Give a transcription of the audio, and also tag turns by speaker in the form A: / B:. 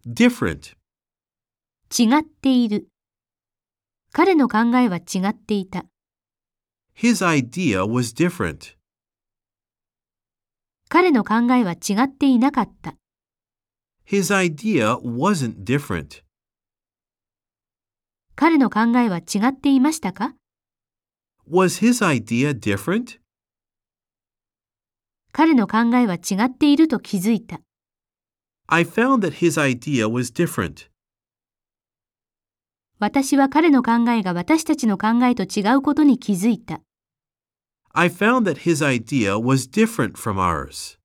A: different.
B: 違っている。彼の考えは違っていた。
A: His idea was different.
B: 彼の考えは違っていなかった。
A: His idea wasn't different.
B: 彼の考えは違っていましたか？
A: Was his idea different?
B: 彼の考えは違っていると気づいた。
A: I found that his idea was different.
B: 私は彼の考えが私たちの考えと違うことに気づいた。
A: I found that his idea was different from ours.